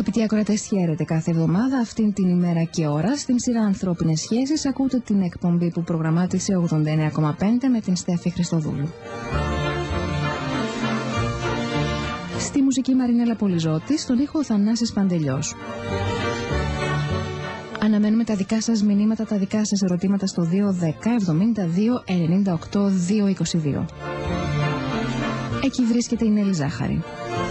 Αγαπητοί ακροατές, χαίρετε. Κάθε εβδομάδα, αυτήν την ημέρα και ώρα, στην σειρά Ανθρώπινες Σχέσεις, ακούτε την εκπομπή που προγραμμάτισε 89,5 με την Στέφη Χριστοδούλου. Στη μουσική Μαρινέλα Πολυζώτη, στον ήχο ο Θανάσης Παντελιός. Αναμένουμε τα δικά σας μηνύματα, τα δικά σας ερωτήματα στο 210 72 98 222. Εκεί βρίσκεται η Νέλη Ζάχαρη.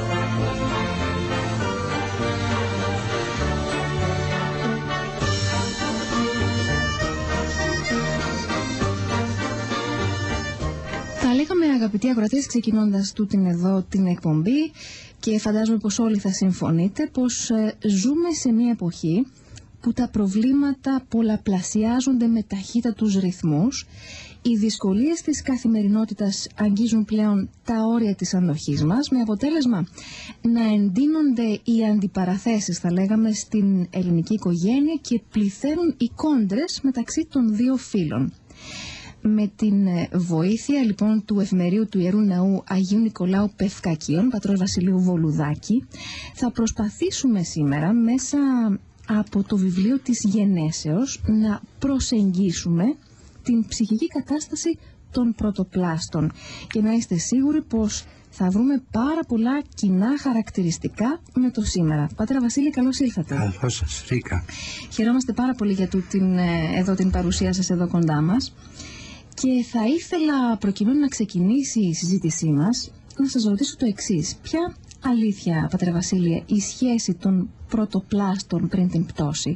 Θα λέγαμε, αγαπητοί ακροατές, ξεκινώντας τούτην εδώ την εκπομπή, και φαντάζομαι πως όλοι θα συμφωνείτε, πως ζούμε σε μια εποχή που τα προβλήματα πολλαπλασιάζονται με ταχύτατους ρυθμούς. Οι δυσκολίες της καθημερινότητας αγγίζουν πλέον τα όρια της αντοχής μας, με αποτέλεσμα να εντείνονται οι αντιπαραθέσεις, θα λέγαμε, στην ελληνική οικογένεια και πληθαίνουν οι κόντρες μεταξύ των δύο φύλων. Με την βοήθεια λοιπόν του εφημερίου του Ιερού Ναού Αγίου Νικολάου Πευκακίων, πατρός Βασιλείου Βολουδάκη, θα προσπαθήσουμε σήμερα μέσα από το βιβλίο της Γενέσεως να προσεγγίσουμε την ψυχική κατάσταση των πρωτοπλάστων και να είστε σίγουροι πως θα βρούμε πάρα πολλά κοινά χαρακτηριστικά με το σήμερα. Πατέρα Βασίλη, καλώς ήλθατε. Καλώς σας, Ρίκα. Χαιρόμαστε πάρα πολύ για την παρουσία σας εδώ κοντά μας. Και θα ήθελα, προκειμένου να ξεκινήσει η συζήτησή μας, να σας ρωτήσω το εξής. Ποια αλήθεια, πατέρα Βασίλεια, η σχέση των πρωτοπλάστων πριν την πτώση?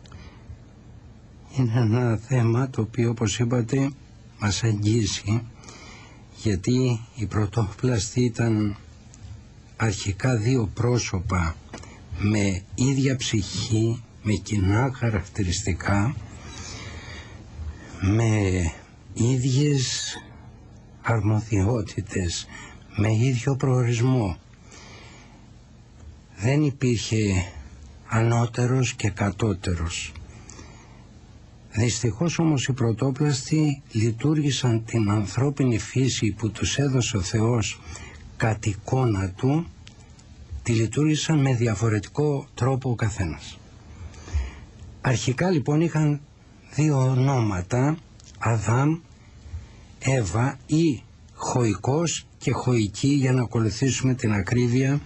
Είναι ένα θέμα το οποίο, όπως είπατε, μας αγγίζει, γιατί οι πρωτοπλαστοί ήταν αρχικά δύο πρόσωπα με ίδια ψυχή, με κοινά χαρακτηριστικά, με ίδιες αρμοδιότητες, με ίδιο προορισμό. Δεν υπήρχε ανώτερος και κατώτερος. Δυστυχώς όμως οι πρωτόπλαστοι λειτουργήσαν την ανθρώπινη φύση που τους έδωσε ο Θεός κατ' εικόνα του, τη λειτουργήσαν με διαφορετικό τρόπο ο καθένας. Αρχικά λοιπόν είχαν δύο ονόματα, Αδάμ, Εύα, ή Χωικός και Χωική, για να ακολουθήσουμε την ακρίβεια,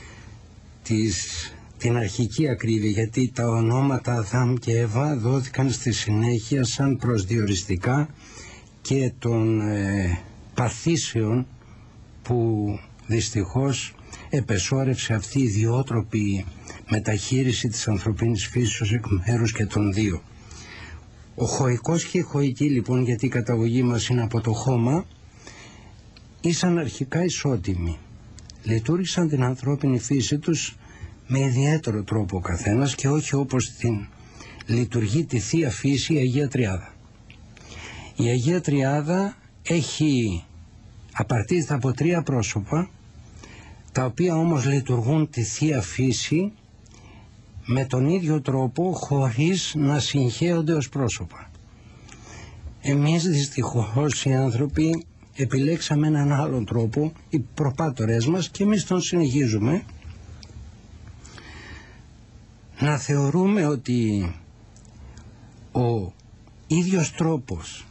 την αρχική ακρίβεια, γιατί τα ονόματα Αδάμ και Εύα δόθηκαν στη συνέχεια σαν προσδιοριστικά και των παθήσεων που δυστυχώς επεσόρευσε αυτή η ιδιότροπη μεταχείριση της ανθρωπίνης φύσης εκ μέρους και των δύο. Ο Χωικός και η Χωική λοιπόν, γιατί η καταγωγή μας είναι από το χώμα, ήσαν αρχικά ισότιμοι. Λειτουργήσαν την ανθρώπινη φύση τους με ιδιαίτερο τρόπο ο καθένας και όχι όπως την λειτουργεί τη Θεία Φύση η Αγία Τριάδα. Η Αγία Τριάδα απαρτίζεται από τρία πρόσωπα, τα οποία όμως λειτουργούν τη Θεία Φύση με τον ίδιο τρόπο, χωρίς να συγχέονται ως πρόσωπα. Εμείς δυστυχώς οι άνθρωποι επιλέξαμε έναν άλλον τρόπο, οι προπάτορες μας, και εμείς τον συνεχίζουμε, να θεωρούμε ότι ο ίδιος τρόπος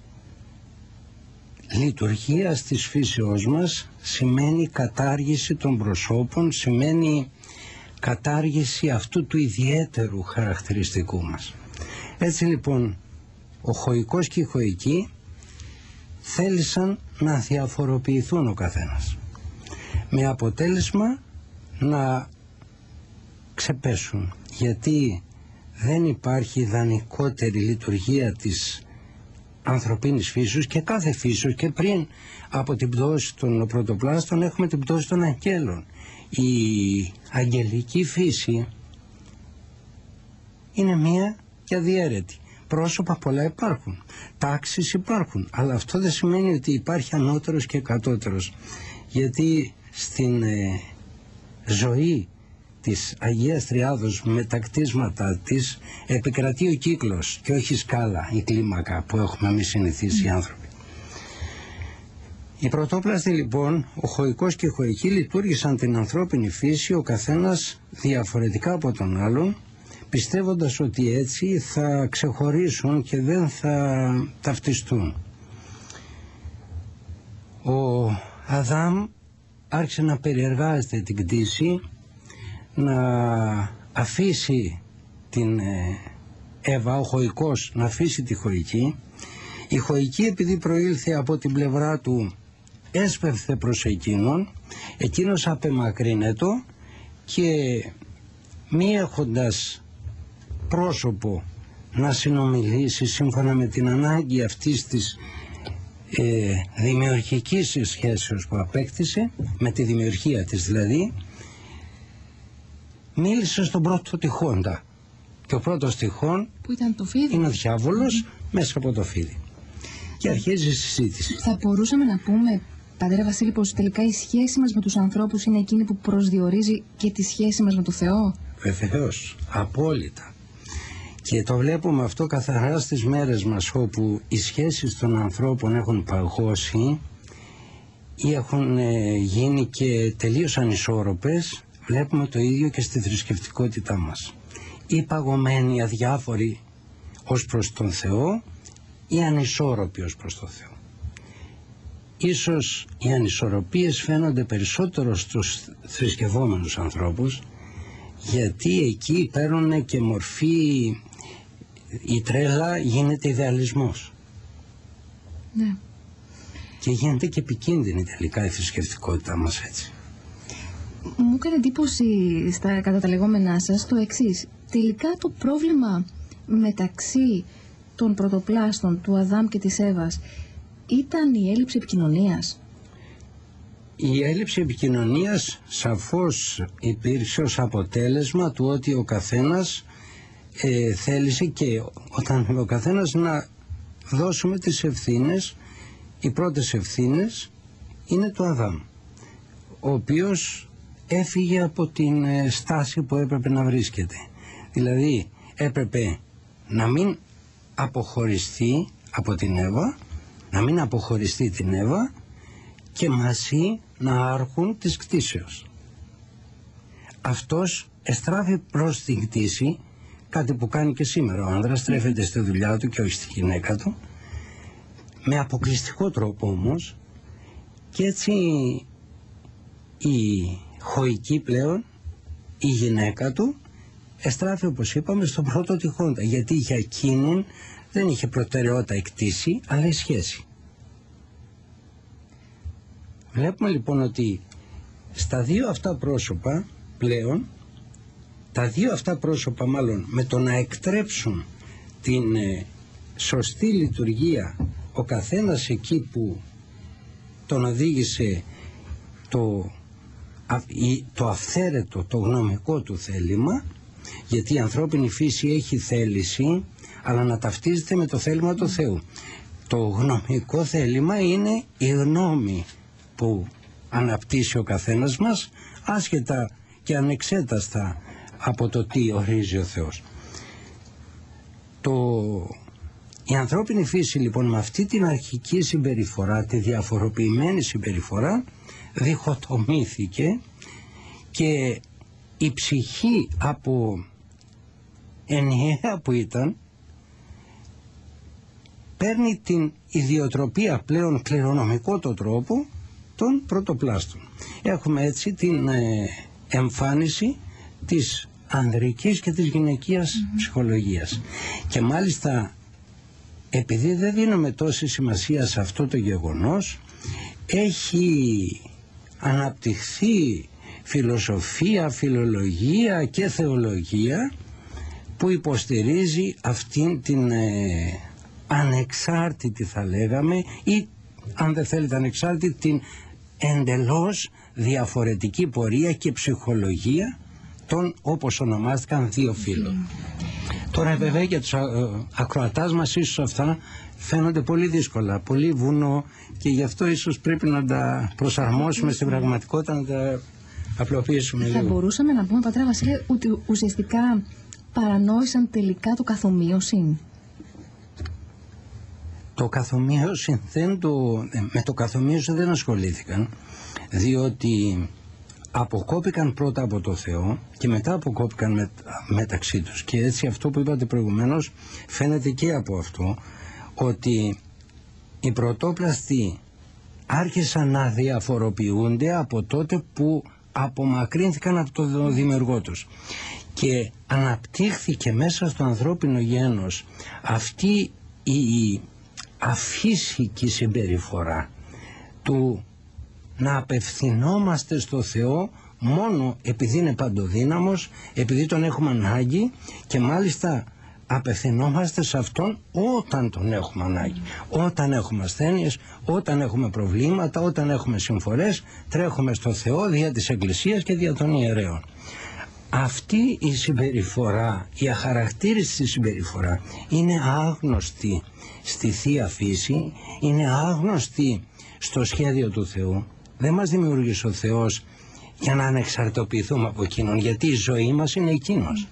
λειτουργίας της φύσεώς μας σημαίνει κατάργηση των προσώπων, σημαίνει κατάργηση αυτού του ιδιαίτερου χαρακτηριστικού μας. Έτσι λοιπόν ο Χωικός και η Χωική θέλησαν να διαφοροποιηθούν ο καθένας, με αποτέλεσμα να ξεπέσουν, γιατί δεν υπάρχει ιδανικότερη λειτουργία της ανθρωπίνης φύσης και κάθε φύσης, και πριν από την πτώση των πρωτοπλάστων έχουμε την πτώση των αγγέλων. Η αγγελική φύση είναι μία και αδιαίρετη. Πρόσωπα πολλά υπάρχουν, τάξεις υπάρχουν, αλλά αυτό δεν σημαίνει ότι υπάρχει ανώτερος και κατώτερος, γιατί στην ζωή της Αγίας Τριάδος με τα κτίσματα της επικρατεί ο κύκλος και όχι η σκάλα, η κλίμακα που έχουμε εμείς συνηθίσει οι άνθρωποι. Οι πρωτόπλαστοι λοιπόν, ο χωικός και η χωική, λειτουργήσαν την ανθρώπινη φύση ο καθένας διαφορετικά από τον άλλον, πιστεύοντας ότι έτσι θα ξεχωρίσουν και δεν θα ταυτιστούν. Ο Αδάμ άρχισε να περιεργάζεται την κτήση, να αφήσει την Εύα, ο χωικός να αφήσει τη χωική. Η χωική, επειδή προήλθε από την πλευρά του, έσπευθε προς εκείνος απεμακρύνετο και μη έχοντας πρόσωπο να συνομιλήσει σύμφωνα με την ανάγκη αυτής της δημιουργικής σχέσεως που απέκτησε, με τη δημιουργία της δηλαδή, μίλησε στον πρώτο τυχόντα. Και ο πρώτος τυχόν που ήταν το φίδι, είναι ο διάβολος μέσα από το φίδι. Και αρχίζει η συζήτηση. Θα μπορούσαμε να πούμε, πατέρα Βασίλη, πως τελικά η σχέση μας με τους ανθρώπους είναι εκείνη που προσδιορίζει και τη σχέση μας με το Θεό? Βεβαίως, απόλυτα. Και το βλέπουμε αυτό καθαρά στις μέρες μας, όπου οι σχέσεις των ανθρώπων έχουν παγώσει ή έχουν γίνει και τελείως ανισόρροπες. Βλέπουμε το ίδιο και στη θρησκευτικότητά μας. Ή παγωμένοι, αδιάφοροι ως προς τον Θεό, ή ανισόρροποι ως προς τον Θεό. Ίσως οι ανισορροπίες φαίνονται περισσότερο στους θρησκευόμενους ανθρώπους, γιατί εκεί παίρνουν και μορφή, η τρέλα γίνεται ιδεαλισμός. Ναι. Και γίνεται και επικίνδυνη τελικά η θρησκευτικότητά μας έτσι. Μου έκανε εντύπωση κατά τα λεγόμενά σας το εξής. Τελικά το πρόβλημα μεταξύ των πρωτοπλάστων του Αδάμ και της Εύας ήταν η έλλειψη επικοινωνίας? Η έλλειψη επικοινωνίας σαφώς υπήρξε ως αποτέλεσμα του ότι ο καθένας θέλησε, και όταν ο καθένας, να δώσουμε τις ευθύνες. Οι πρώτες ευθύνες είναι του Αδάμ, ο οποίος έφυγε από την στάση που έπρεπε να βρίσκεται. Δηλαδή έπρεπε να μην αποχωριστεί από την Εύα, να μην αποχωριστεί την Εύα και μαζί να άρχουν της κτήσεως. Αυτός εστράφει προς την κτήση, κάτι που κάνει και σήμερα. Ο άνδρας στρέφεται στη δουλειά του και όχι στη γυναίκα του, με αποκλειστικό τρόπο όμως, και έτσι η χωική πλέον, η γυναίκα του, εστράφει, όπως είπαμε, στον πρώτο τυχόντα, γιατί για εκείνη δεν είχε προτεραιότητα η κτήση, αλλά η σχέση. Βλέπουμε λοιπόν ότι στα δύο αυτά πρόσωπα πλέον, τα δύο αυτά πρόσωπα μάλλον, με το να εκτρέψουν την σωστή λειτουργία, ο καθένας εκεί που τον οδήγησε το αυθαίρετο, το γνωμικό του θέλημα, γιατί η ανθρώπινη φύση έχει θέληση, αλλά να ταυτίζεται με το θέλημα του Θεού. Το γνωμικό θέλημα είναι η γνώμη που αναπτύσσει ο καθένας μας, άσχετα και ανεξέταστα από το τι ορίζει ο Θεός. Η ανθρώπινη φύση λοιπόν, με αυτή την αρχική συμπεριφορά, τη διαφοροποιημένη συμπεριφορά, διχοτομήθηκε, και η ψυχή από ενιαία που ήταν, παίρνει την ιδιοτροπία πλέον κληρονομικό το τρόπο των πρωτοπλάστων. Έχουμε έτσι την εμφάνιση της ανδρικής και της γυναικείας ψυχολογίας. Και μάλιστα, επειδή δεν δίνουμε τόση σημασία σε αυτό το γεγονός, έχει αναπτυχθεί φιλοσοφία, φιλολογία και θεολογία που υποστηρίζει αυτήν την ανεξάρτητη, θα λέγαμε, ή αν δεν θέλετε ανεξάρτητη, την εντελώς διαφορετική πορεία και ψυχολογία των, όπως ονομάστηκαν, δύο φύλων. Τώρα βέβαια για τους ακροατάς μας ίσως αυτά φαίνονται πολύ δύσκολα, πολύ βουνό, και γι' αυτό ίσως πρέπει να τα προσαρμόσουμε στην πραγματικότητα, να τα απλοποιήσουμε λίγο. Θα μπορούσαμε να πούμε, πατέρα Βασίλη, ότι ουσιαστικά παρανόησαν τελικά το καθομοίωση? Το καθομοίωση με το καθομοίωση δεν ασχολήθηκαν, διότι αποκόπηκαν πρώτα από το Θεό και μετά αποκόπηκαν μεταξύ τους. Και έτσι αυτό που είπατε προηγουμένως φαίνεται και από αυτό, ότι οι πρωτόπλαστοι άρχισαν να διαφοροποιούνται από τότε που απομακρύνθηκαν από το δημιουργό τους. Και αναπτύχθηκε μέσα στο ανθρώπινο γένος αυτή η αφύσικη συμπεριφορά του να απευθυνόμαστε στο Θεό μόνο επειδή είναι παντοδύναμος, επειδή τον έχουμε ανάγκη, και μάλιστα απευθυνόμαστε σε Αυτόν όταν τον έχουμε ανάγκη. Όταν έχουμε ασθένειες, όταν έχουμε προβλήματα, όταν έχουμε συμφορές, τρέχουμε στο Θεό δια της Εκκλησίας και δια των ιερέων. Αυτή η συμπεριφορά, η αχαρακτήριστη συμπεριφορά είναι άγνωστη στη Θεία Φύση, είναι άγνωστη στο σχέδιο του Θεού. Δεν μας δημιούργησε ο Θεός για να ανεξαρτοποιηθούμε από Εκείνον, γιατί η ζωή μας είναι Εκείνος.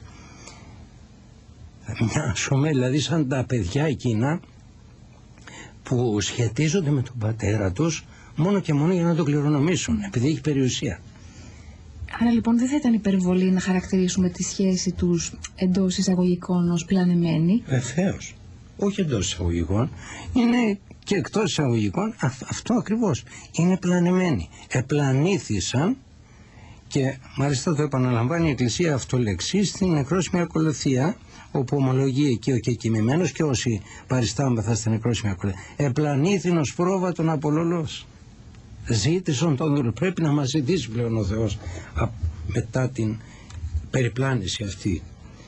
Μοιάζουμε δηλαδή σαν τα παιδιά εκείνα που σχετίζονται με τον πατέρα τους μόνο και μόνο για να τον κληρονομήσουν, επειδή έχει περιουσία. Άρα λοιπόν δεν θα ήταν υπερβολή να χαρακτηρίσουμε τη σχέση τους εντός εισαγωγικών ως πλανεμένη? Βεβαίως. Όχι εντός εισαγωγικών, είναι και εκτός εισαγωγικών. Αυτό ακριβώς. Είναι πλανεμένοι. Επλανήθησαν, και μάλιστα το επαναλαμβάνει η Εκκλησία αυτολεξή στην νεκρόσιμη ακολουθία, όπου ομολογεί εκεί ο κεκοιμημένος και όσοι παριστάμεθα στην νεκρόσιμη ακολουθία. Επλανήθην ως πρόβατον απολολός. Ζήτησον τον δούλο. Πρέπει να μας ζητήσει πλέον ο Θεός μετά την περιπλάνηση αυτή.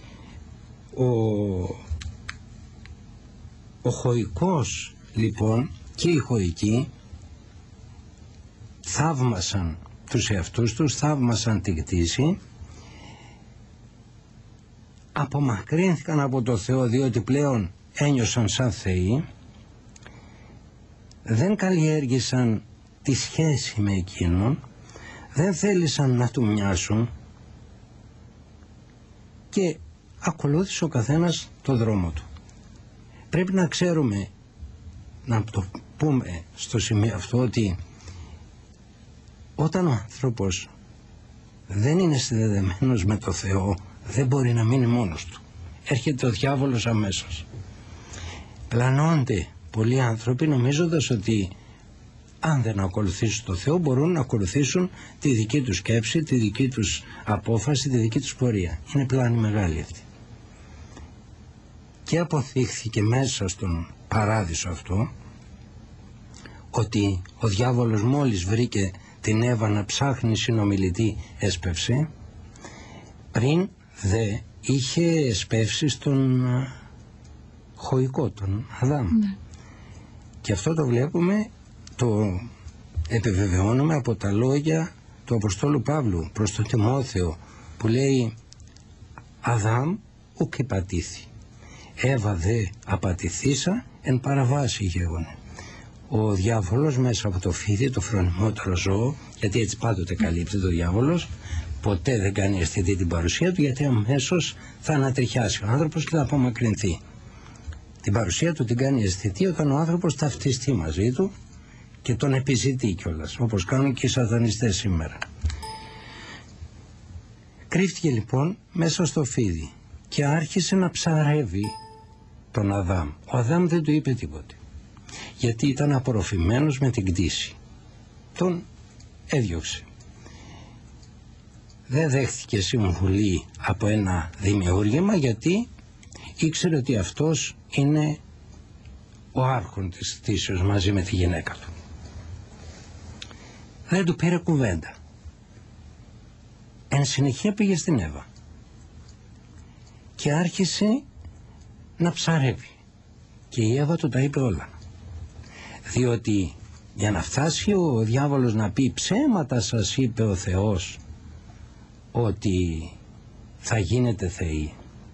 Ο χωικός λοιπόν και οι χωικοί θαύμασαν τους εαυτούς τους, θαύμασαν την κτήση, απομακρύνθηκαν από το Θεό διότι πλέον ένιωσαν σαν θεοί, δεν καλλιέργησαν τη σχέση με Εκείνον, δεν θέλησαν να του μοιάσουν και ακολούθησε ο καθένας το δρόμο του. Πρέπει να ξέρουμε, να το πούμε στο σημείο αυτό, ότι όταν ο άνθρωπος δεν είναι συνδεδεμένος με το Θεό, δεν μπορεί να μείνει μόνος του. Έρχεται ο διάβολος αμέσως. Πλανώνται πολλοί άνθρωποι νομίζοντας ότι αν δεν ακολουθήσουν το Θεό μπορούν να ακολουθήσουν τη δική τους σκέψη, τη δική τους απόφαση, τη δική τους πορεία. Είναι πλάνη μεγάλη αυτή. Και αποδείχθηκε μέσα στον παράδεισο αυτό ότι ο διάβολος μόλις βρήκε την Εύα να ψάχνει συνομιλητή έσπευσε, πριν δε είχε εσπεύσει στον χωικό, τον Αδάμ. Ναι. Και αυτό το βλέπουμε, το επιβεβαιώνουμε από τα λόγια του Αποστόλου Παύλου προς τον Τιμόθεο, που λέει Αδάμ ουκ επατήθη, Εύα δε απατηθήσα εν παραβάσει γεγονέ. Ο διάβολος μέσα από το φίδι, το φρονιμότερο ζώο, γιατί έτσι πάντοτε καλύπτεται ο διάβολος, ποτέ δεν κάνει αισθητή την παρουσία του, γιατί αμέσως θα ανατριχιάσει ο άνθρωπος και θα απομακρυνθεί. Την παρουσία του την κάνει αισθητή όταν ο άνθρωπος ταυτιστεί μαζί του και τον επιζητεί κιόλας, όπως κάνουν και οι σατανιστές σήμερα. Κρύφτηκε λοιπόν μέσα στο φίδι και άρχισε να ψαρεύει τον Αδάμ. Ο Αδάμ δεν του είπε τίποτε, γιατί ήταν απορροφημένος με την κτήση. Τον έδιωξε. Δεν δέχτηκε συμβουλή από ένα δημιούργημα, γιατί ήξερε ότι αυτός είναι ο άρχον της κτήσεως μαζί με τη γυναίκα του. Δεν του πήρε κουβέντα. Εν συνεχεία πήγε στην Εύα και άρχισε να ψαρεύει, και η Εύα του τα είπε όλα, διότι για να φτάσει ο διάβολος να πει ψέματα σας είπε ο Θεός ότι θα γίνετε θεοί,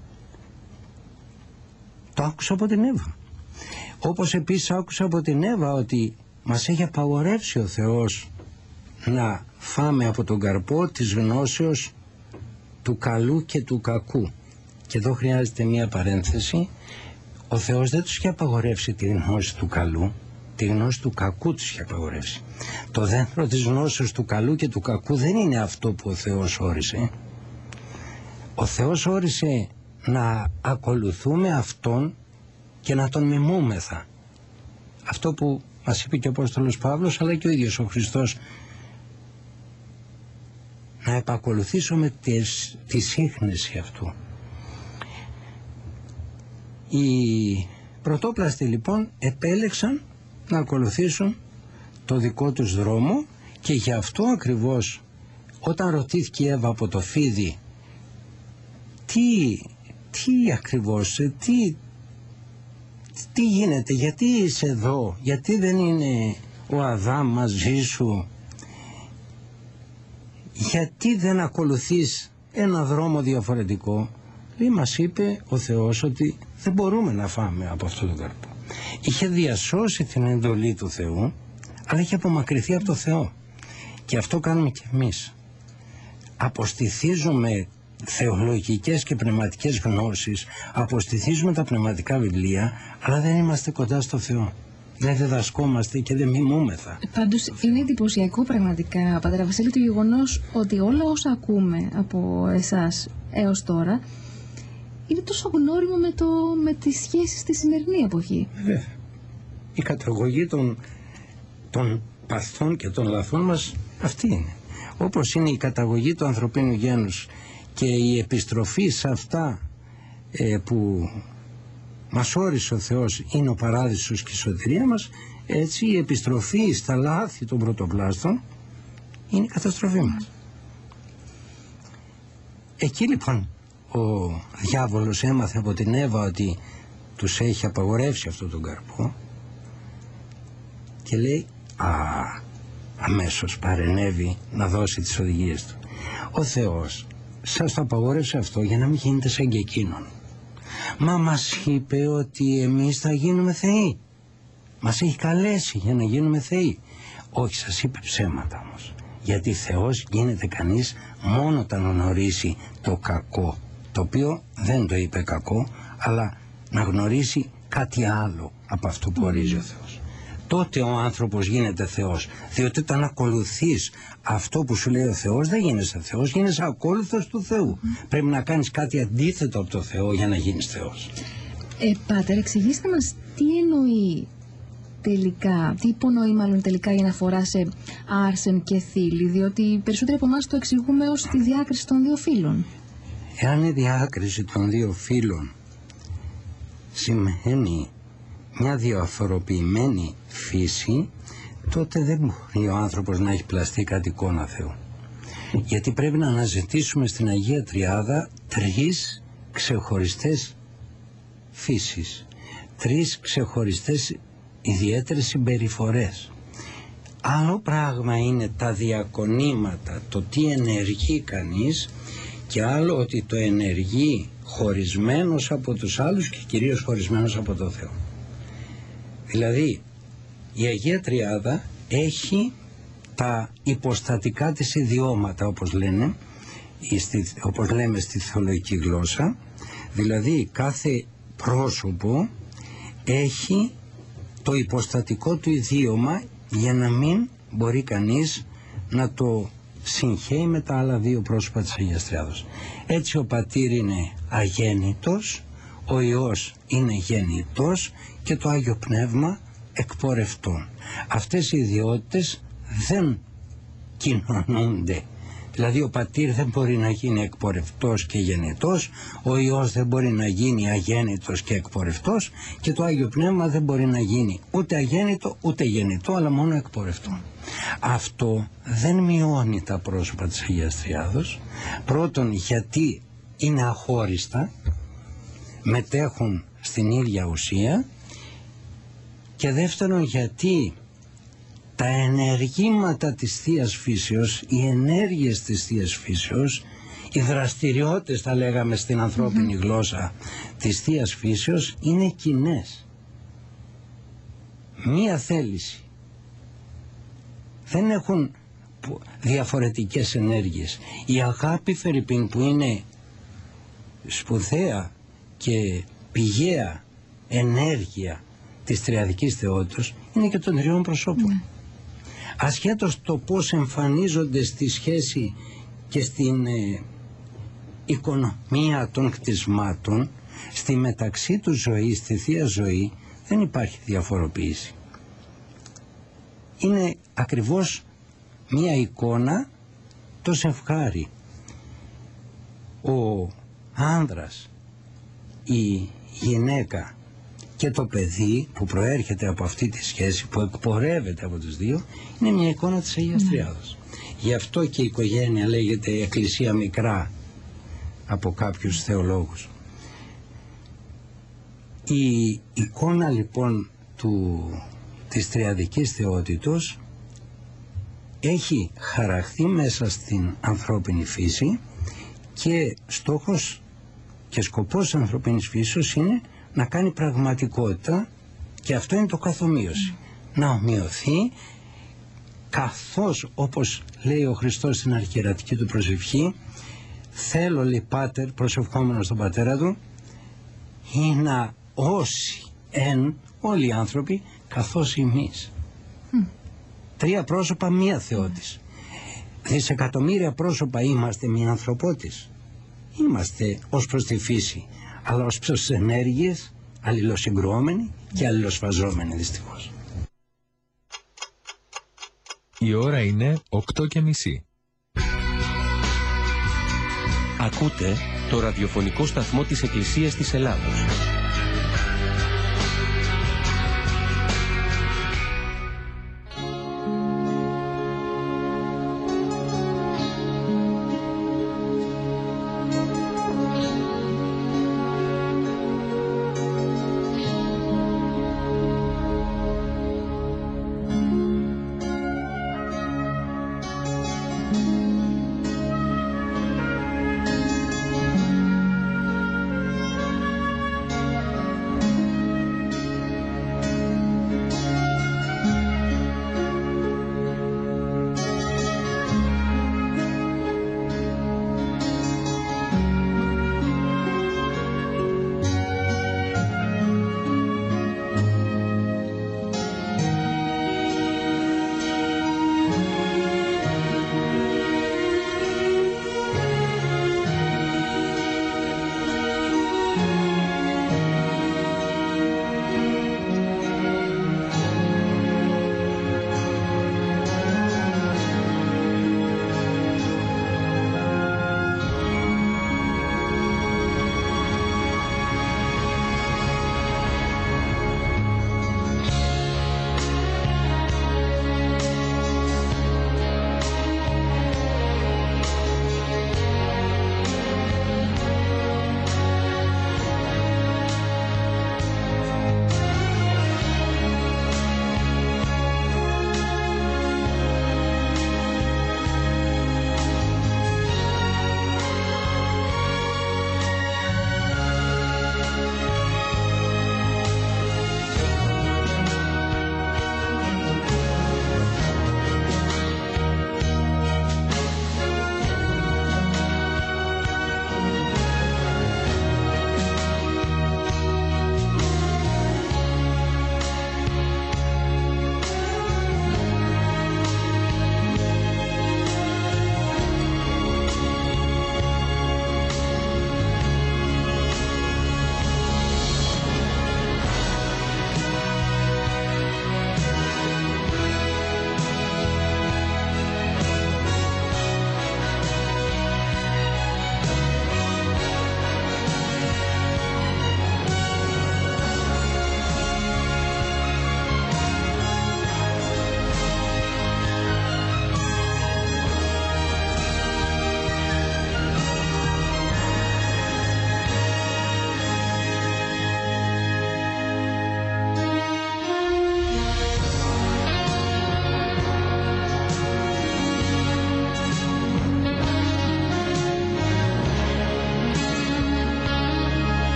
το άκουσα από την Εύα. Όπως επίσης άκουσα από την Εύα ότι μας έχει απαγορεύσει ο Θεός να φάμε από τον καρπό της γνώσεως του καλού και του κακού. Και εδώ χρειάζεται μία παρένθεση. Ο Θεός δεν τους είχε απαγορεύσει τη γνώση του καλού, τη γνώση του κακού τους είχε απαγορεύσει. Το δέντρο της γνώσης του καλού και του κακού δεν είναι αυτό που ο Θεός όρισε. Ο Θεός όρισε να ακολουθούμε Αυτόν και να Τον μιμούμεθα. Αυτό που μας είπε και ο Απόστολος Παύλος, αλλά και ο ίδιος ο Χριστός, να επακολουθήσουμε τη σύχνεση αυτού. Οι πρωτόπλαστοι λοιπόν επέλεξαν να ακολουθήσουν το δικό τους δρόμο, και γι' αυτό ακριβώς όταν ρωτήθηκε η Εύα από το φίδι τι ακριβώς, τι γίνεται, γιατί είσαι εδώ, γιατί δεν είναι ο Αδάμ μαζί σου, γιατί δεν ακολουθείς ένα δρόμο διαφορετικό? Λέει, μας είπε ο Θεός ότι δεν μπορούμε να φάμε από αυτό το καρπό. Είχε διασώσει την εντολή του Θεού, αλλά είχε απομακρυνθεί από το Θεό. Και αυτό κάνουμε και εμείς. Αποστηθίζουμε θεολογικές και πνευματικές γνώσεις, αποστηθίζουμε τα πνευματικά βιβλία, αλλά δεν είμαστε κοντά στο Θεό. Δεν διδασκόμαστε και δεν μιμούμεθα. Πάντως είναι εντυπωσιακό πραγματικά, Πατέρα Βασίλη, το γεγονός ότι όλα όσα ακούμε από εσάς έως τώρα είναι τόσο γνώριμο με τις σχέσεις στη σημερινή εποχή. Βέβαια. Η καταγωγή των παθών και των λαθών μας αυτή είναι. Όπως είναι η καταγωγή του ανθρωπίνου γένους και η επιστροφή σε αυτά που μας όρισε ο Θεός είναι ο παράδεισος και η σωτηρία μας, έτσι η επιστροφή στα λάθη των πρωτοπλάστων είναι η καταστροφή μας. Εκεί λοιπόν ο διάβολος έμαθε από την Εύα ότι τους έχει απαγορεύσει αυτό τον καρπό και λέει αμέσως παρενέβη να δώσει τις οδηγίες του. Ο Θεός σας το απαγόρευσε αυτό για να μην γίνετε σαν και εκείνον. Μα μας είπε ότι εμείς θα γίνουμε θεοί. Μας έχει καλέσει για να γίνουμε θεοί. Όχι, σας είπε ψέματα όμως. Γιατί Θεός γίνεται κανείς μόνο όταν γνωρίσει το κακό, το οποίο δεν το είπε κακό, αλλά να γνωρίσει κάτι άλλο από αυτό που ορίζει ο Θεός. Τότε ο άνθρωπος γίνεται Θεός, διότι όταν ακολουθείς αυτό που σου λέει ο Θεός δεν γίνεσαι Θεός, γίνεσαι ακόλουθος του Θεού. Πρέπει να κάνεις κάτι αντίθετο από το Θεό για να γίνεις Θεός. Πάτερ, εξηγήστε μας τι εννοεί τελικά, τι υπονοεί μάλλον τελικά η αναφορά σε άρσεν και θήλυ, διότι οι περισσότεροι από εμάς το εξηγούμε ως τη διάκριση των δύο φύλων. Εάν η διάκριση των δύο φύλων σημαίνει μια διαφοροποιημένη φύση, τότε δεν μπορεί ο άνθρωπος να έχει πλαστεί κάτι εικόνα Θεού. Γιατί πρέπει να αναζητήσουμε στην Αγία Τριάδα τρεις ξεχωριστές φύσεις, τρεις ξεχωριστές ιδιαίτερες συμπεριφορές. Άλλο πράγμα είναι τα διακονήματα, το τι ενεργεί κανείς, και άλλο ότι το ενεργεί χωρισμένος από τους άλλους και κυρίως χωρισμένος από το Θεό. Δηλαδή η Αγία Τριάδα έχει τα υποστατικά της ιδιώματα, όπως λέμε στη θεολογική γλώσσα. Δηλαδή κάθε πρόσωπο έχει το υποστατικό του ιδίωμα για να μην μπορεί κανείς να το συγχαίει με τα άλλα δύο πρόσωπα της Αγίας Τριάδος. Έτσι ο Πατήρ είναι αγέννητος, ο Υιός είναι γέννητος και το Άγιο Πνεύμα εκπορευτών. Αυτές οι ιδιότητες δεν κοινωνούνται. Δηλαδή ο Πατήρ δεν μπορεί να γίνει εκπορευτός και γεννητός, ο Υιός δεν μπορεί να γίνει αγέννητος και εκπορευτός και το Άγιο Πνεύμα δεν μπορεί να γίνει ούτε αγέννητο ούτε γεννητό, αλλά μόνο εκπορευτό. Αυτό δεν μειώνει τα πρόσωπα της Αγίας Τριάδος. Πρώτον, γιατί είναι αχώριστα, μετέχουν στην ίδια ουσία, και δεύτερον γιατί τα ενεργήματα της Θείας Φύσεως, οι ενέργειες της Θείας Φύσεως, οι δραστηριότητες, θα λέγαμε στην ανθρώπινη γλώσσα, της Θείας Φύσεως είναι κοινές. Μία θέληση. Δεν έχουν διαφορετικές ενέργειες. Η αγάπη φερειπίν, που είναι σπουδαία και πηγαία ενέργεια της τριαδικής θεότητος είναι και των τριών προσώπων. Ναι. Ασχέτως το πώς εμφανίζονται στη σχέση και στην οικονομία των κτισμάτων, στη μεταξύ του ζωή, στη Θεία Ζωή, δεν υπάρχει διαφοροποίηση. Είναι ακριβώς μία εικόνα, το ζευγάρι. Ο άνδρας, η γυναίκα και το παιδί που προέρχεται από αυτή τη σχέση, που εκπορεύεται από τους δύο, είναι μια εικόνα της Αγίας Τριάδος. Γι' αυτό και η οικογένεια λέγεται εκκλησία μικρά από κάποιους θεολόγους. Η εικόνα λοιπόν της τριαδικής θεότητος έχει χαραχθεί μέσα στην ανθρώπινη φύση και στόχος και σκοπός της ανθρωπίνης φύσης είναι να κάνει πραγματικότητα, και αυτό είναι το καθομοίωση. Να ομοιωθεί, καθώς όπως λέει ο Χριστός στην αρχιερατική του προσευχή, θέλω λέει Πάτερ, προσευχόμενος στον πατέρα του, ή να όσοι όλοι οι άνθρωποι καθώς εμείς. Τρία πρόσωπα, μία θεότης. Δισεκατομμύρια πρόσωπα είμαστε μία ανθρωπότης. Είμαστε ως προς τη φύση, αλλά ως προς τις ενέργειες αλληλοσυγκρουόμενοι και αλληλοσφαζόμενοι δυστυχώς. Η ώρα είναι 8:30. Ακούτε το ραδιοφωνικό σταθμό της Εκκλησίας της Ελλάδος.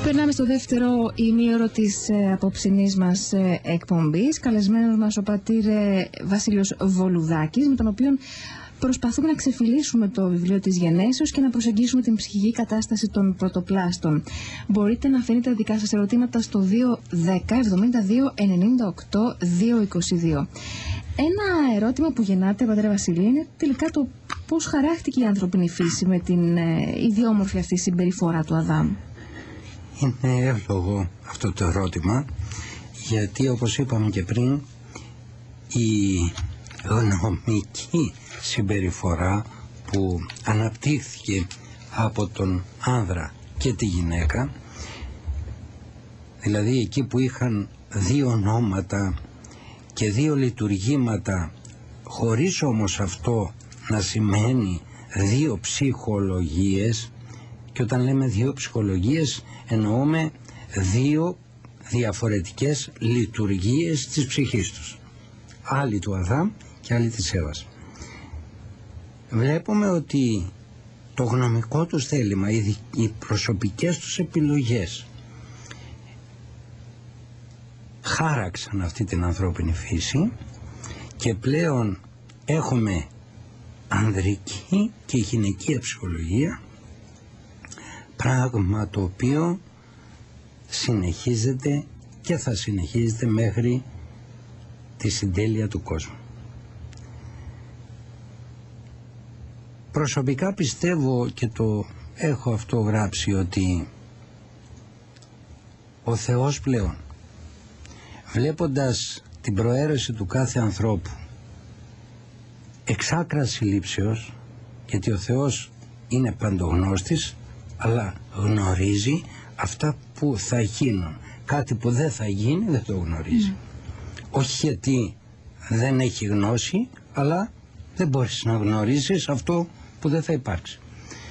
Περνάμε στο δεύτερο ημίωρο της απόψινής μας εκπομπής. Καλεσμένος μας ο πατήρ Βασίλειος Βολουδάκης, με τον οποίο προσπαθούμε να ξεφυλίσουμε το βιβλίο της Γενέσεως και να προσεγγίσουμε την ψυχική κατάσταση των πρωτοπλάστων. Μπορείτε να αφήνετε δικά σας ερωτήματα στο 210 72 98 222. Ένα ερώτημα που γεννάται, πατέρα Βασίλη, είναι τελικά το πώς χαράχτηκε η ανθρώπινη φύση με την ιδιόμορφη αυτή συμπεριφορά του Αδάμ. Είναι εύλογο αυτό το ερώτημα, γιατί όπως είπαμε και πριν, η γνωμική συμπεριφορά που αναπτύχθηκε από τον άνδρα και τη γυναίκα, δηλαδή εκεί που είχαν δύο ονόματα και δύο λειτουργήματα, χωρίς όμως αυτό να σημαίνει δύο ψυχολογίες, και όταν λέμε δύο ψυχολογίες εννοούμε δύο διαφορετικές λειτουργίες της ψυχής τους, άλλη του Αδάμ και άλλη της Εύας. Βλέπουμε ότι το γνωμικό τους θέλημα, οι προσωπικές τους επιλογές χάραξαν αυτή την ανθρώπινη φύση και πλέον έχουμε ανδρική και γυναικεία ψυχολογία, πράγμα το οποίο συνεχίζεται και θα συνεχίζεται μέχρι τη συντέλεια του κόσμου. Προσωπικά πιστεύω, και το έχω αυτό γράψει, ότι ο Θεός πλέον, βλέποντας την προαίρεση του κάθε ανθρώπου εξ άκρας συλλήψεως, γιατί ο Θεός είναι παντογνώστης, αλλά γνωρίζει αυτά που θα γίνουν. Κάτι που δεν θα γίνει δεν το γνωρίζει. Όχι γιατί δεν έχει γνώση, αλλά δεν μπορείς να γνωρίσεις αυτό που δεν θα υπάρξει.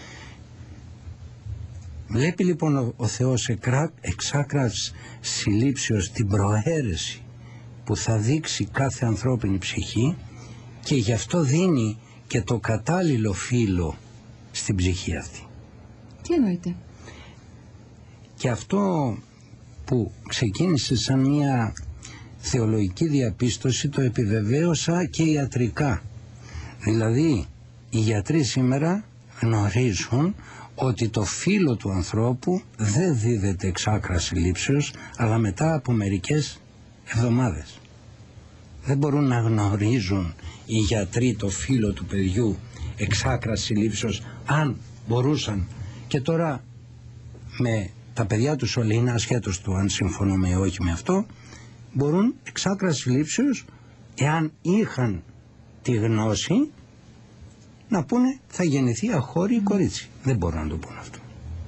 Βλέπει λοιπόν ο Θεός εξ άκρας συλλήψεως την προαίρεση που θα δείξει κάθε ανθρώπινη ψυχή, και γι' αυτό δίνει και το κατάλληλο φύλο στην ψυχή αυτή. Τι εννοείται? Και αυτό που ξεκίνησε σαν μια θεολογική διαπίστωση το επιβεβαίωσα και ιατρικά. Δηλαδή οι γιατροί σήμερα γνωρίζουν ότι το φύλο του ανθρώπου δεν δίδεται εξ άκρας συλλήψεως, αλλά μετά από μερικές εβδομάδες. Δεν μπορούν να γνωρίζουν οι γιατροί το φύλο του παιδιού εξ άκρας συλλήψεως. Αν μπορούσαν, και τώρα με τα παιδιά τους όλοι είναι ασχέτως του αν συμφωνούμε ή όχι με αυτό, μπορούν εξ άκρας συλλήψεως, εάν είχαν τη γνώση, να πούνε θα γεννηθεί αχώρη ή κορίτσι. Δεν μπορούν να το πούνε αυτό.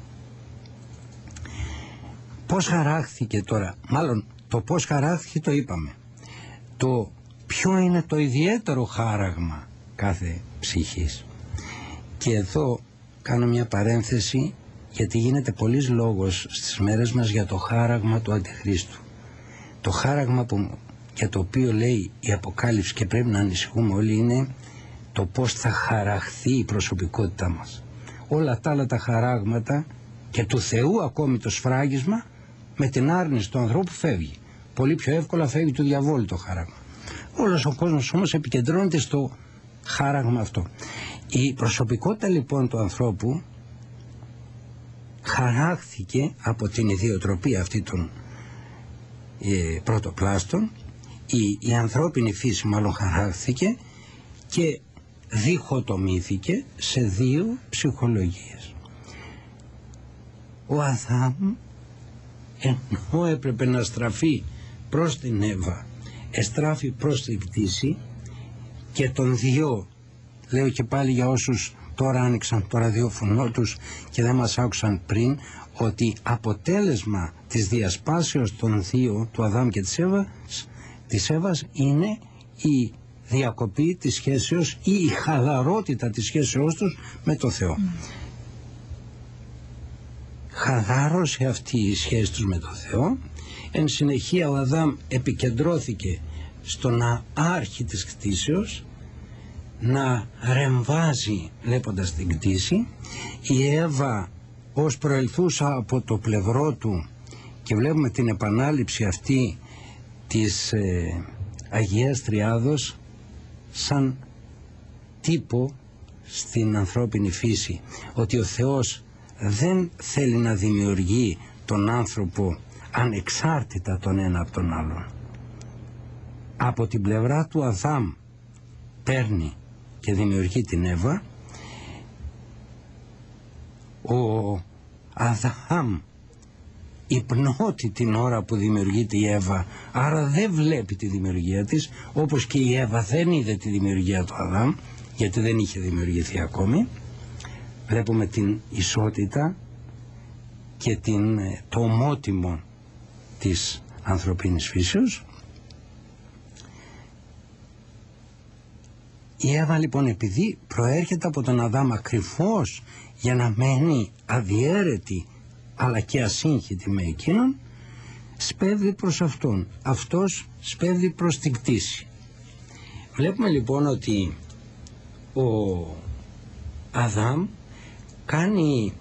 Πώς χαράχθηκε τώρα, μάλλον το πώς χαράχθηκε το είπαμε. Το ποιο είναι το ιδιαίτερο χάραγμα κάθε ψυχής. Και εδώ κάνω μια παρένθεση, γιατί γίνεται πολλής λόγος στις μέρες μας για το χάραγμα του Αντιχρίστου. Το χάραγμα για το οποίο λέει η Αποκάλυψη και πρέπει να ανησυχούμε όλοι είναι το πώς θα χαραχθεί η προσωπικότητά μας. Όλα τα άλλα τα χαράγματα και του Θεού ακόμη το σφράγισμα με την άρνηση του ανθρώπου φεύγει. Πολύ πιο εύκολα φεύγει του διαβόλου το χάραγμα. Όλος ο κόσμος όμως επικεντρώνεται στο χάραγμα αυτό. Η προσωπικότητα λοιπόν του ανθρώπου χαράχθηκε από την ιδιοτροπία αυτή των πρωτοπλάστων. Η ανθρώπινη φύση μάλλον χαράχθηκε και διχοτομήθηκε σε δύο ψυχολογίες. Ο Αδάμ, ενώ έπρεπε να στραφεί προς την Εύα, εστράφει προς την κτήση, και των δύο, λέω και πάλι για όσους τώρα άνοιξαν το ραδιόφωνο τους και δεν μας άκουσαν πριν, ότι αποτέλεσμα της διασπάσεως των δύο, του Αδάμ και της Εύας, είναι η διακοπή της σχέσεως ή η χαλαρότητα της σχέσεώς τους με το Θεό. Χαλάρωσε αυτή η σχέση τους με το Θεό. Εν συνεχεία ο Αδάμ επικεντρώθηκε στο να άρχει της κτήσεως, να ρεμβάζει βλέποντας την κτήση. Η Εύα ως προελθούσα από το πλευρό του και βλέπουμε την επανάληψη αυτή της Αγίας Τριάδος σαν τύπο στην ανθρώπινη φύση, ότι ο Θεός δεν θέλει να δημιουργεί τον άνθρωπο ανεξάρτητα τον ένα από τον άλλον. Από την πλευρά του Αδάμ παίρνει και δημιουργεί την Εύα. Ο Αδάμ υπνώτη την ώρα που δημιουργείται η Εύα, άρα δεν βλέπει τη δημιουργία της, όπως και η Εύα δεν είδε τη δημιουργία του Αδάμ, γιατί δεν είχε δημιουργηθεί ακόμη. Βλέπουμε την ισότητα και το ομότιμο της ανθρωπίνης φύσεως. Η Εύα λοιπόν, επειδή προέρχεται από τον Αδάμ ακριβώς για να μένει αδιέρετη αλλά και ασύγχυτη με εκείνον, σπέβδει προς αυτόν. Αυτός σπέβδει προς την κτήση. Βλέπουμε λοιπόν ότι ο Αδάμ κάνει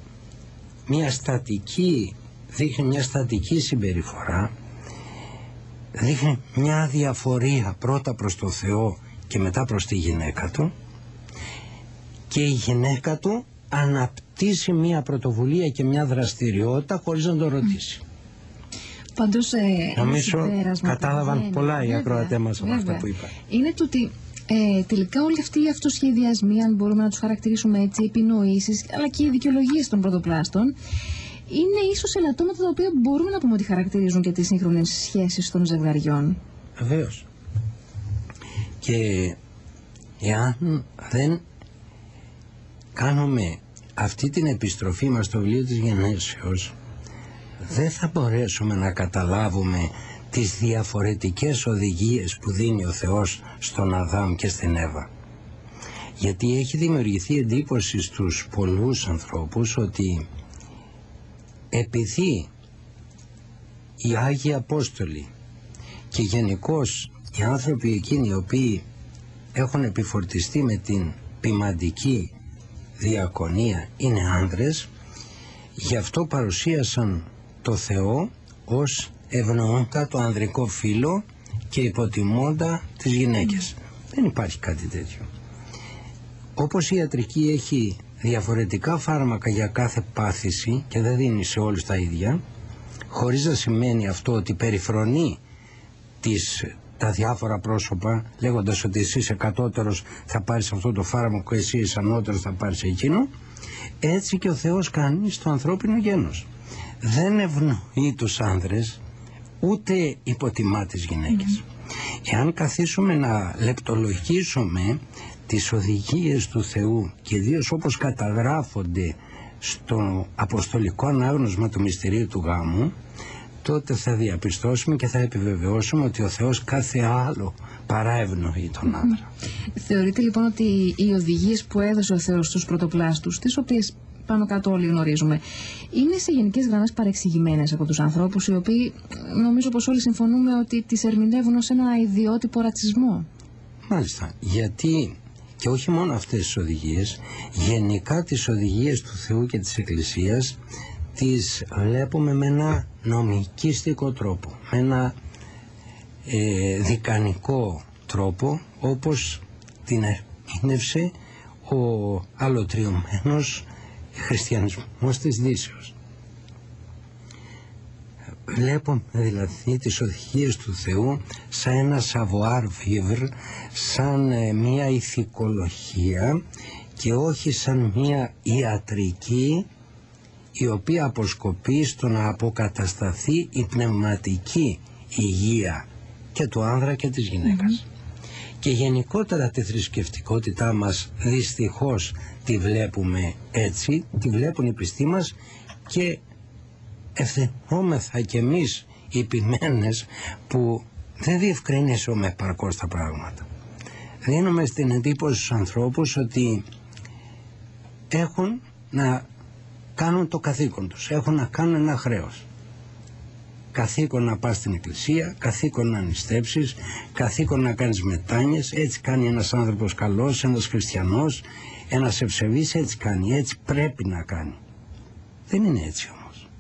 δείχνει μια στατική συμπεριφορά, δείχνει μια διαφορία πρώτα προς το Θεό και μετά προς τη γυναίκα του, και η γυναίκα του αναπτύσσει μια πρωτοβουλία και μια δραστηριότητα χωρίς να το ρωτήσει. Πάντως, νομίζω κατάλαβαν πολλά οι ακροατές μας από αυτά που είπα. Είναι το ότι τελικά όλοι αυτοί οι αυτοσχεδιασμοί, αν μπορούμε να τους χαρακτηρίσουμε έτσι, επινοήσεις, αλλά και οι δικαιολογίες των πρωτοπλάστων, είναι ίσως ελαττώματα τα οποία μπορούμε να πούμε ότι χαρακτηρίζουν και τις σύγχρονες σχέσεις των ζευγαριών. Βεβαίως. Και εάν δεν κάνουμε αυτή την επιστροφή μας στο βιβλίο της Γενέσεως, δεν θα μπορέσουμε να καταλάβουμε τις διαφορετικές οδηγίες που δίνει ο Θεός στον Αδάμ και στην Εύα. Γιατί έχει δημιουργηθεί εντύπωση στους πολλούς ανθρώπους ότι επειδή οι Άγιοι Απόστολοι και γενικώς οι άνθρωποι εκείνοι οι οποίοι έχουν επιφορτιστεί με την ποιμαντική διακονία είναι άνδρες, γι' αυτό παρουσίασαν το Θεό ως ευνοώντα το ανδρικό φύλο και υποτιμώντα τις γυναίκες. Δεν υπάρχει κάτι τέτοιο. Όπως η ιατρική έχει διαφορετικά φάρμακα για κάθε πάθηση και δεν δίνει σε όλους τα ίδια, χωρίς να σημαίνει αυτό ότι περιφρονεί τα διάφορα πρόσωπα, λέγοντας ότι εσύ είσαι κατώτερος θα πάρεις αυτό το φάρμακο, εσύ είσαι ανώτερος θα πάρεις εκείνο, έτσι και ο Θεός κάνει στο ανθρώπινο γένος. Δεν ευνοεί τους άνδρες, ούτε υποτιμά τις γυναίκες. Εάν καθίσουμε να λεπτολογήσουμε τις οδηγίες του Θεού και ιδίως όπως καταγράφονται στο αποστολικό ανάγνωσμα του μυστηρίου του γάμου, τότε θα διαπιστώσουμε και θα επιβεβαιώσουμε ότι ο Θεός κάθε άλλο παρά ευνοεί τον άντρα. Θεωρείτε λοιπόν ότι οι οδηγίες που έδωσε ο Θεός στους πρωτοπλάστους, τις οποίες πάνω κάτω όλοι γνωρίζουμε, είναι σε γενικές γραμμές παρεξηγημένες από τους ανθρώπους, οι οποίοι νομίζω πως όλοι συμφωνούμε ότι τις ερμηνεύουν ως ένα ιδιότυπο ρατσισμό? Μάλιστα, γιατί και όχι μόνο αυτές τις οδηγίες, γενικά τις οδηγίες του Θεού και της Εκκλησίας τις βλέπουμε με ένα νομικίστικο τρόπο, με ένα δικανικό τρόπο, όπως την ερμήνευσε ο αλωτριωμένος χριστιανισμός της Δύσεως. Βλέπουμε δηλαδή τις οδηγίες του Θεού σαν ένα savoir vivre, σαν μια ηθικολογία και όχι σαν μια ιατρική η οποία αποσκοπεί στο να αποκατασταθεί η πνευματική υγεία και του άνδρα και της γυναίκας. Και γενικότερα τη θρησκευτικότητά μας δυστυχώς τη βλέπουμε έτσι, τη βλέπουν οι πιστοί μας και ευθυνόμεθα κι εμείς οι ποιμένες που δεν διευκρινίσουμε επαρκώς τα πράγματα. Δίνουμε στην εντύπωση στους ανθρώπους ότι έχουν να κάνουν το καθήκον τους, έχουν να κάνουν ένα χρέος. Καθήκον να πας στην εκκλησία, καθήκον να νηστέψεις, καθήκον να κάνεις μετάνοιες, έτσι κάνει ένας άνθρωπος καλός, ένας χριστιανός, ένας ευσεβής, έτσι κάνει, έτσι πρέπει να κάνει. Δεν είναι έτσι όμως.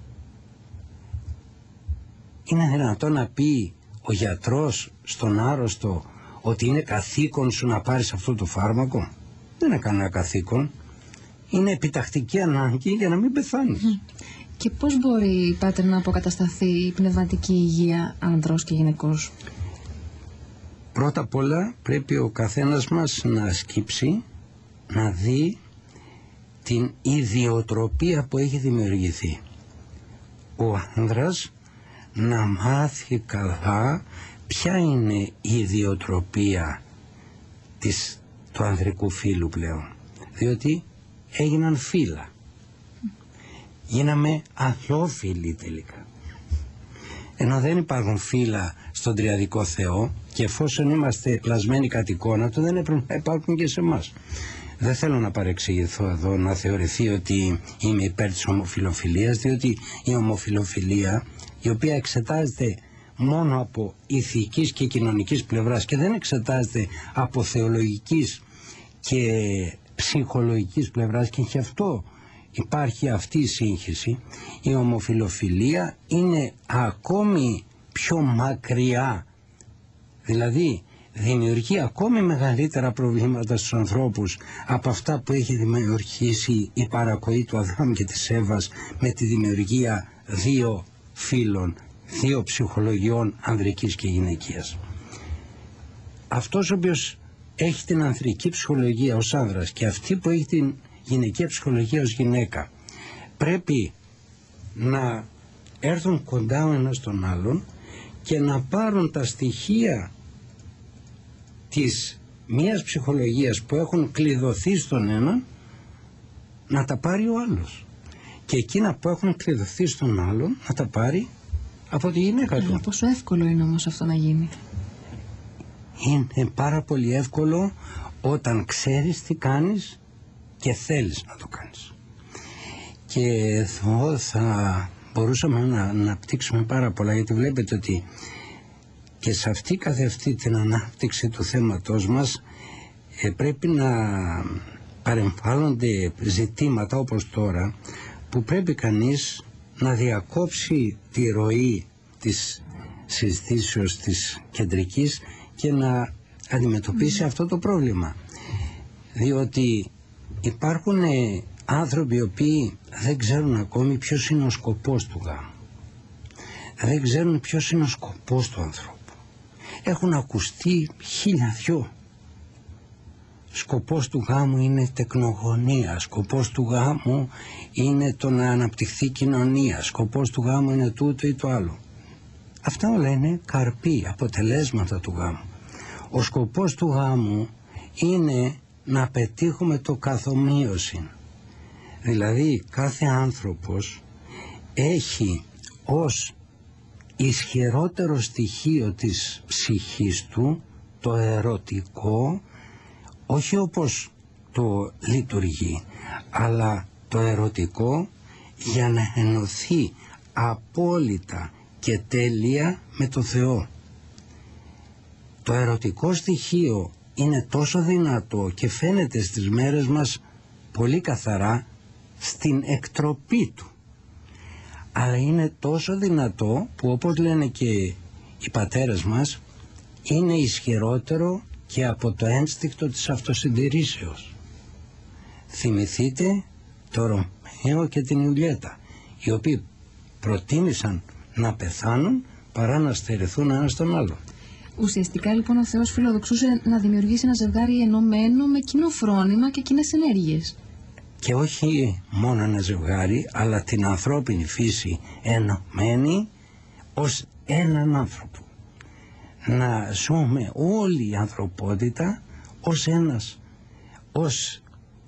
Είναι δυνατόν να πει ο γιατρός στον άρρωστο ότι είναι καθήκον σου να πάρεις αυτό το φάρμακο? Δεν είναι κανένα καθήκον. Είναι επιτακτική ανάγκη για να μην πεθάνεις. Και πώς μπορεί, Πάτερ, να αποκατασταθεί η πνευματική υγεία ανδρός και γυναικός? Πρώτα απ' όλα πρέπει ο καθένας μας να σκύψει, να δει την ιδιοτροπία που έχει δημιουργηθεί. Ο άνδρας να μάθει καλά ποια είναι η ιδιοτροπία του ανδρικού φύλου πλέον. Διότι έγιναν φύλλα. Γίναμε αλλόφυλοι τελικά. Ενώ δεν υπάρχουν φύλλα στον τριαδικό Θεό, και εφόσον είμαστε πλασμένοι κατ' εικόνα του, δεν έπρεπε να υπάρχουν και σε εμάς. Δεν θέλω να παρεξηγηθώ εδώ, να θεωρηθεί ότι είμαι υπέρ της ομοφιλοφιλίας, διότι η ομοφιλοφιλία, η οποία εξετάζεται μόνο από ηθικής και κοινωνικής πλευράς και δεν εξετάζεται από θεολογικής και ψυχολογικής πλευράς, και γι' αυτό υπάρχει αυτή η σύγχυση, η ομοφιλοφιλία είναι ακόμη πιο μακριά, δηλαδή δημιουργεί ακόμη μεγαλύτερα προβλήματα στους ανθρώπους από αυτά που έχει δημιουργήσει η παρακοή του Αδάμ και της Εύας με τη δημιουργία δύο φύλων, δύο ψυχολογιών ανδρικής και γυναικείας. Αυτός ο οποίος έχει την ανδρική ψυχολογία ως άνδρας και αυτή που έχει την γυναικεία ψυχολογία ως γυναίκα πρέπει να έρθουν κοντά ο ένας τον άλλον και να πάρουν τα στοιχεία της μίας ψυχολογίας που έχουν κλειδωθεί στον έναν, να τα πάρει ο άλλος, και εκείνα που έχουν κλειδωθεί στον άλλον να τα πάρει από τη γυναίκα του. Πόσο εύκολο είναι όμως αυτό να γίνει? Είναι πάρα πολύ εύκολο όταν ξέρεις τι κάνεις και θέλεις να το κάνεις. Και εδώ θα μπορούσαμε να αναπτύξουμε πάρα πολλά, γιατί βλέπετε ότι και σε αυτή την ανάπτυξη του θέματος μας πρέπει να παρεμβάλλονται ζητήματα όπως τώρα, που πρέπει κανείς να διακόψει τη ροή της συζητήσεως της κεντρικής και να αντιμετωπίσει αυτό το πρόβλημα. Διότι υπάρχουν άνθρωποι οι οποίοι δεν ξέρουν ακόμη ποιος είναι ο σκοπός του γάμου. Δεν ξέρουν ποιος είναι ο σκοπός του ανθρώπου. Έχουν ακουστεί 1002. Σκοπός του γάμου είναι τεκνογωνία, σκοπός του γάμου είναι το να αναπτυχθεί κοινωνία, σκοπός του γάμου είναι τούτο ή το άλλο. Αυτά όλα είναι καρποί, αποτελέσματα του γάμου. Ο σκοπός του γάμου είναι να πετύχουμε το καθομοίωση. Δηλαδή κάθε άνθρωπος έχει ως ισχυρότερο στοιχείο της ψυχής του το ερωτικό, όχι όπως το λειτουργεί, αλλά το ερωτικό για να ενωθεί απόλυτα και τέλεια με το Θεό. Το ερωτικό στοιχείο είναι τόσο δυνατό και φαίνεται στις μέρες μας πολύ καθαρά στην εκτροπή του. Αλλά είναι τόσο δυνατό που, όπως λένε και οι πατέρες μας, είναι ισχυρότερο και από το ένστικτο της αυτοσυντηρήσεως. Θυμηθείτε το Ρωμαίο και την Ιουλιέτα, οι οποίοι προτίμησαν να πεθάνουν παρά να στερηθούν ένας τον άλλο. Ουσιαστικά λοιπόν ο Θεός φιλοδοξούσε να δημιουργήσει ένα ζευγάρι ενωμένο με κοινό φρόνημα και κοινές ενέργειες. Και όχι μόνο ένα ζευγάρι, αλλά την ανθρώπινη φύση ενωμένη ως έναν άνθρωπο. Να ζούμε όλη η ανθρωπότητα ως ένας, ως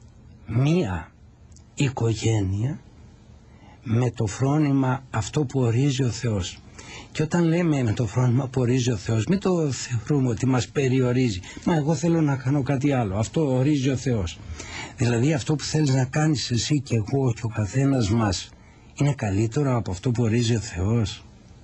μία οικογένεια με το φρόνημα αυτό που ορίζει ο Θεός. Και όταν λέμε με το φρόνημα που ορίζει ο Θεός, μην το θεωρούμε ότι μας περιορίζει. Μα εγώ θέλω να κάνω κάτι άλλο. Αυτό ορίζει ο Θεός. Δηλαδή αυτό που θέλεις να κάνεις εσύ και εγώ και ο καθένας μας είναι καλύτερο από αυτό που ορίζει ο Θεός?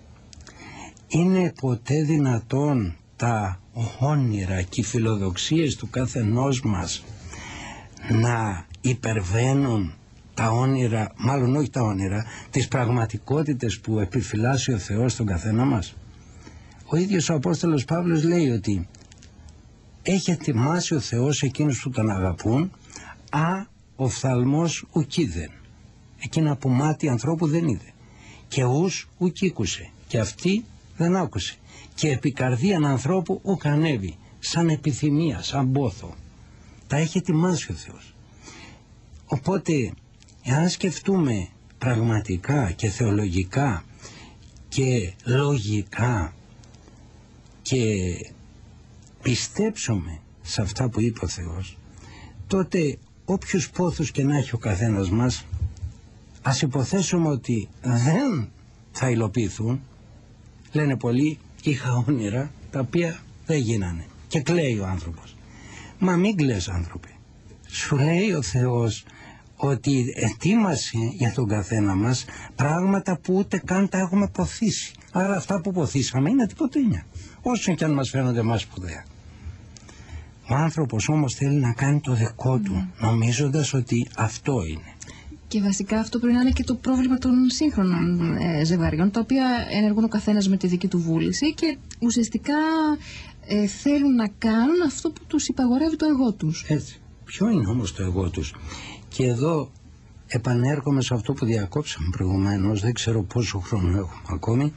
Είναι ποτέ δυνατόν τα όνειρα και οι φιλοδοξίες του καθενός μας να υπερβαίνουν τα όνειρα, μάλλον όχι τα όνειρα, τις πραγματικότητες που επιφυλάσσει ο Θεός στον καθένα μας. Ο ίδιος ο Απόστολος Παύλος λέει ότι έχει ετοιμάσει ο Θεός εκείνους που τον αγαπούν, οφθαλμός ουκίδεν, εκείνα που μάτι ανθρώπου δεν είδε, και ους ουκίκουσε, και αυτή δεν άκουσε, και επικαρδίαν ανθρώπου ουκ ανέβη, σαν επιθυμία, σαν πόθο. Τα έχει ετοιμάσει ο Θεός. Οπότε, εάν σκεφτούμε πραγματικά και θεολογικά και λογικά και πιστέψουμε σε αυτά που είπε ο Θεός, τότε όποιους πόθους και να έχει ο καθένας μας, ας υποθέσουμε ότι δεν θα υλοποιηθούν. Λένε πολλοί, είχα όνειρα τα οποία δεν γίνανε, και κλαίει ο άνθρωπος. Μα μην κλαις, άνθρωπε. Σου λέει ο Θεός ότι ετοίμασε για τον καθένα μας πράγματα που ούτε καν τα έχουμε ποθήσει. Άρα αυτά που ποθήσαμε είναι τίποτινια, όσο και αν μας φαίνονται μας σπουδαία. Ο άνθρωπος όμως θέλει να κάνει το δικό του, νομίζοντας ότι αυτό είναι. Και βασικά αυτό πρέπει να είναι και το πρόβλημα των σύγχρονων ζευγαριών, τα οποία ενεργούν ο καθένας με τη δική του βούληση και ουσιαστικά θέλουν να κάνουν αυτό που τους υπαγορεύει το εγώ τους. Έτσι. Ποιο είναι όμως το εγώ τους? Και εδώ επανέρχομαι σε αυτό που διακόψαμε προηγουμένως, δεν ξέρω πόσο χρόνο έχουμε ακόμη,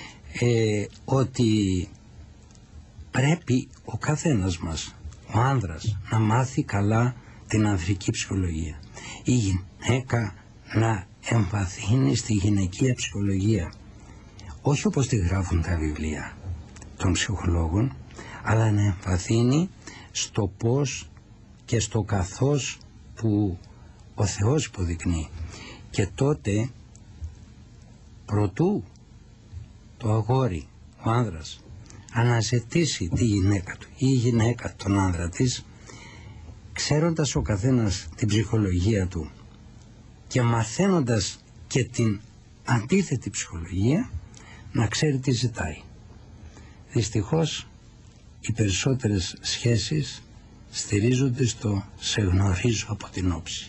ότι πρέπει ο καθένας μας, ο άνδρας, να μάθει καλά την ανδρική ψυχολογία, η γυναίκα να εμβαθύνει στη γυναικεία ψυχολογία, όχι όπως τη γράφουν τα βιβλία των ψυχολόγων, αλλά να εμβαθύνει στο πώς και στο καθώς που ο Θεός υποδεικνύει. Και τότε, προτού το αγόρι, ο άνδρας, αναζητήσει τη γυναίκα του ή η γυναίκα τον άνδρα της, ξέροντας ο καθένας την ψυχολογία του και μαθαίνοντας και την αντίθετη ψυχολογία, να ξέρει τι ζητάει. Δυστυχώς οι περισσότερες σχέσεις στηρίζονται στο «σε γνωρίζω από την όψη».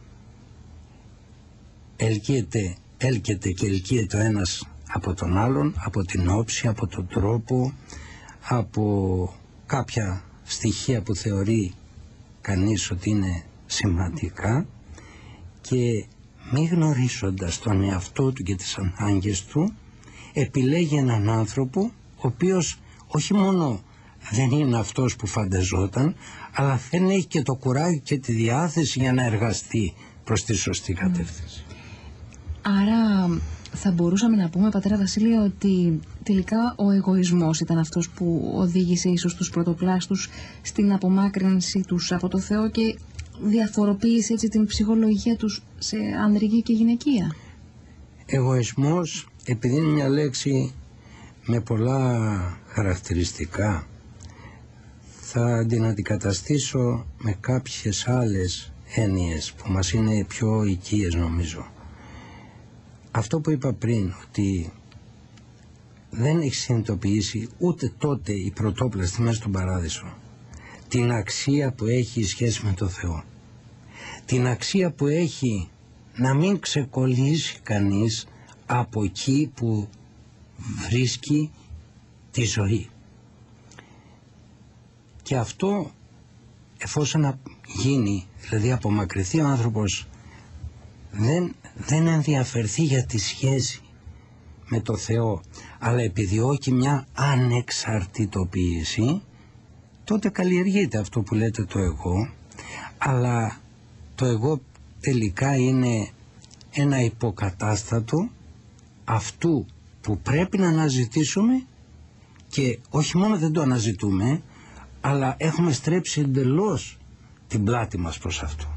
Έλκεται και ελκύεται ο ένας από τον άλλον, από την όψη, από τον τρόπο, από κάποια στοιχεία που θεωρεί κανείς ότι είναι σημαντικά, και μη γνωρίζοντας τον εαυτό του και τις ανάγκες του, επιλέγει έναν άνθρωπο ο οποίος όχι μόνο δεν είναι αυτός που φανταζόταν, αλλά δεν έχει και το κουράγιο και τη διάθεση για να εργαστεί προς τη σωστή κατεύθυνση. Άρα θα μπορούσαμε να πούμε, πατέρα Βασίλη, ότι τελικά ο εγωισμός ήταν αυτός που οδήγησε ίσως τους πρωτοπλάστους στην απομάκρυνση τους από το Θεό και διαφοροποίησε έτσι την ψυχολογία τους σε ανδρική και γυναικεία. Εγωισμός, επειδή είναι μια λέξη με πολλά χαρακτηριστικά, θα την αντικαταστήσω με κάποιες άλλες έννοιες που μας είναι πιο οικίες, νομίζω. Αυτό που είπα πριν, ότι δεν έχει συνειδητοποιήσει ούτε τότε η πρωτόπλαστη μέσα στον παράδεισο την αξία που έχει η σχέση με το Θεό, την αξία που έχει να μην ξεκολλήσει κανείς από εκεί που βρίσκει τη ζωή. Και αυτό, εφόσον γίνει, δηλαδή απομακρυνθεί ο άνθρωπος, δεν ενδιαφερθεί για τη σχέση με το Θεό, αλλά επιδιώκει μια ανεξαρτητοποίηση, τότε καλλιεργείται αυτό που λέτε το εγώ, αλλά το εγώ τελικά είναι ένα υποκατάστατο αυτού που πρέπει να αναζητήσουμε, και όχι μόνο δεν το αναζητούμε, αλλά έχουμε στρέψει εντελώς την πλάτη μας προς αυτό.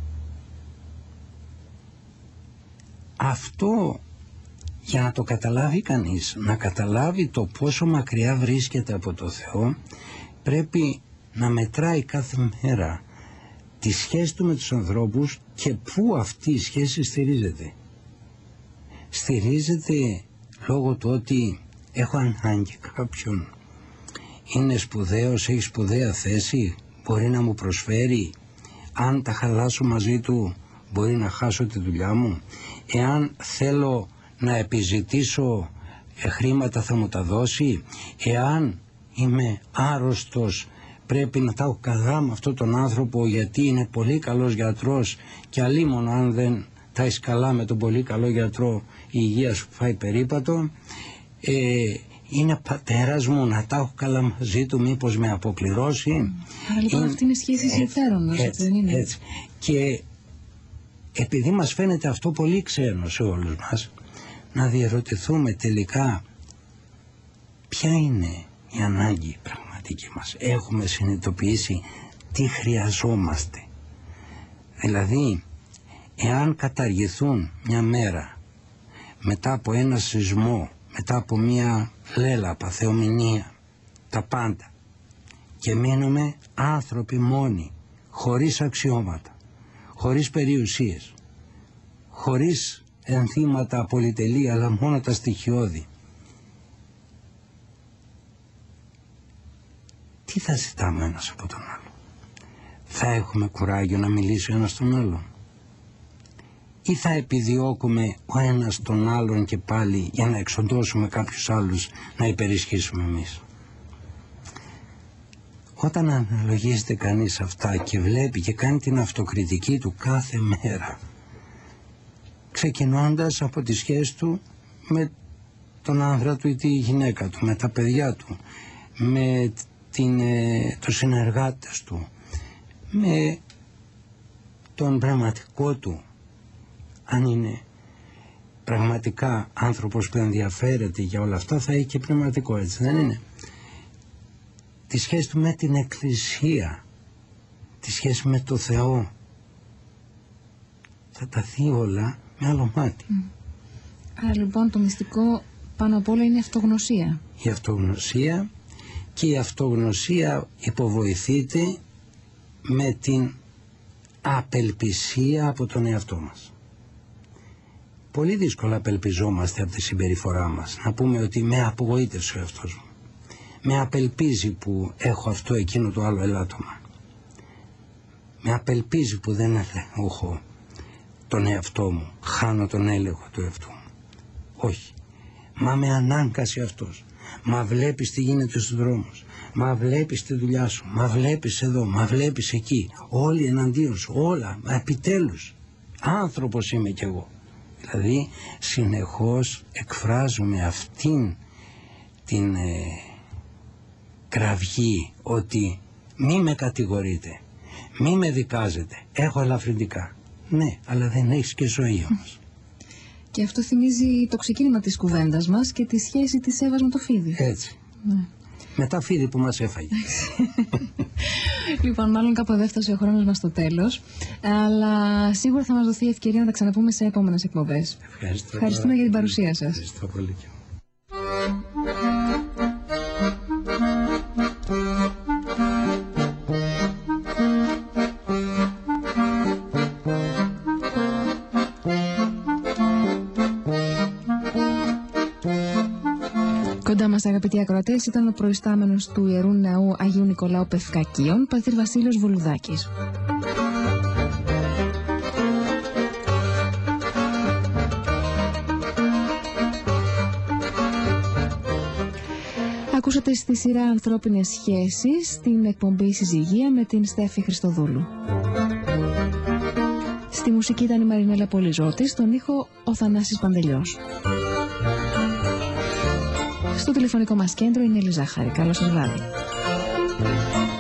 Αυτό, για να το καταλάβει κανείς, να καταλάβει το πόσο μακριά βρίσκεται από το Θεό, πρέπει να μετράει κάθε μέρα τη σχέση του με τους ανθρώπους και πού αυτή η σχέση στηρίζεται. Στηρίζεται λόγω του ότι έχω ανάγκη κάποιον, είναι σπουδαίος, έχει σπουδαία θέση, μπορεί να μου προσφέρει, αν τα χαλάσω μαζί του μπορεί να χάσω τη δουλειά μου? Εάν θέλω να επιζητήσω χρήματα θα μου τα δώσει? Εάν είμαι άρρωστος πρέπει να τα έχω καλά με αυτόν τον άνθρωπο γιατί είναι πολύ καλός γιατρός και αλίμονο αν δεν τα έχεις καλά με τον πολύ καλό γιατρό η υγεία σου πάει περίπατο? Είναι πατέρας μου, να τα έχω καλά μαζί του, μήπως με αποκληρώσει? Άρα λοιπόν αυτή είναι σχέση συμφέροντος, δεν είναι? Έτσι. Και επειδή μας φαίνεται αυτό πολύ ξένο σε όλους μας, να διερωτηθούμε τελικά ποια είναι η ανάγκη πραγματική μας. Έχουμε συνειδητοποιήσει τι χρειαζόμαστε? Δηλαδή, εάν καταργηθούν μια μέρα μετά από ένα σεισμό, μετά από μια λέλαπα, θεομηνία, τα πάντα, και μείνουμε άνθρωποι μόνοι, χωρίς αξιώματα, χωρίς περιουσίες, χωρίς ενθύματα πολυτελή, αλλά μόνο τα στοιχειώδη, τι θα ζητάμε ένας από τον άλλο? Θα έχουμε κουράγιο να μιλήσει ο ένας τον άλλον? Ή θα επιδιώκουμε ο ένας τον άλλον και πάλι για να εξοντώσουμε κάποιους άλλους να υπερισχύσουμε εμείς? Όταν αναλογίζεται κανείς αυτά και βλέπει και κάνει την αυτοκριτική του κάθε μέρα, ξεκινώντας από τη σχέση του με τον άνδρα του ή τη γυναίκα του, με τα παιδιά του, με τους συνεργάτες του, με τον πραγματικό του, αν είναι πραγματικά άνθρωπος που ενδιαφέρεται για όλα αυτά, θα έχει και πνευματικό, έτσι δεν είναι? Τη σχέση του με την Εκκλησία, τη σχέση με το Θεό, θα τα δει όλα με άλλο μάτι. Άρα λοιπόν το μυστικό πάνω απ' όλα είναι η αυτογνωσία. Η αυτογνωσία, και η αυτογνωσία υποβοηθείται με την απελπισία από τον εαυτό μας. Πολύ δύσκολα απελπιζόμαστε από τη συμπεριφορά μας. Να πούμε ότι με απογοήτευσε ο εαυτός μου, με απελπίζει που έχω αυτό εκείνο το άλλο ελάττωμα, με απελπίζει που δεν έχω τον εαυτό μου, χάνω τον έλεγχο του εαυτού μου. Όχι, μα με ανάγκασε αυτός. Μα βλέπεις τι γίνεται στους δρόμους, μα βλέπεις τη δουλειά σου, μα βλέπεις εδώ, μα βλέπεις εκεί, όλοι εναντίον σου, όλα, μα επιτέλους άνθρωπος είμαι κι εγώ. Δηλαδή συνεχώς εκφράζουμε αυτήν την κραυγή ότι μη με κατηγορείτε, μη με δικάζετε, έχω ελαφρυντικά. Ναι, αλλά δεν έχεις και ζωή όμως. Και αυτό θυμίζει το ξεκίνημα της κουβέντας μας και τη σχέση της Εύας με το φίδι. Έτσι. Ναι. Με τα φίδι που μας έφαγε. Λοιπόν, μάλλον κάπου εδώ έφτασε ο χρόνος μας στο τέλος. Αλλά σίγουρα θα μας δοθεί ευκαιρία να τα ξαναπούμε σε επόμενες εκπομπές. Ευχαριστούμε για την παρουσία σας. Ευχαριστώ πολύ. Κοντά μας, αγαπητοί ακροατές, ήταν ο προϊστάμενος του Ιερού Ναού Αγίου Νικολάου Πευκακίων, πατήρ Βασίλειος Βολουδάκης. Ακούσατε στη σειρά Ανθρώπινες Σχέσεις την εκπομπή Συζυγία με την Στέφη Χριστοδούλου. Στη μουσική ήταν η Μαρινέλα Πολυζώτη, στον ήχο ο Θανάσης Παντελιός. Στο τηλεφωνικό μας κέντρο είναι η Ελίζα Ζάχαρη. Καλό σας βράδυ.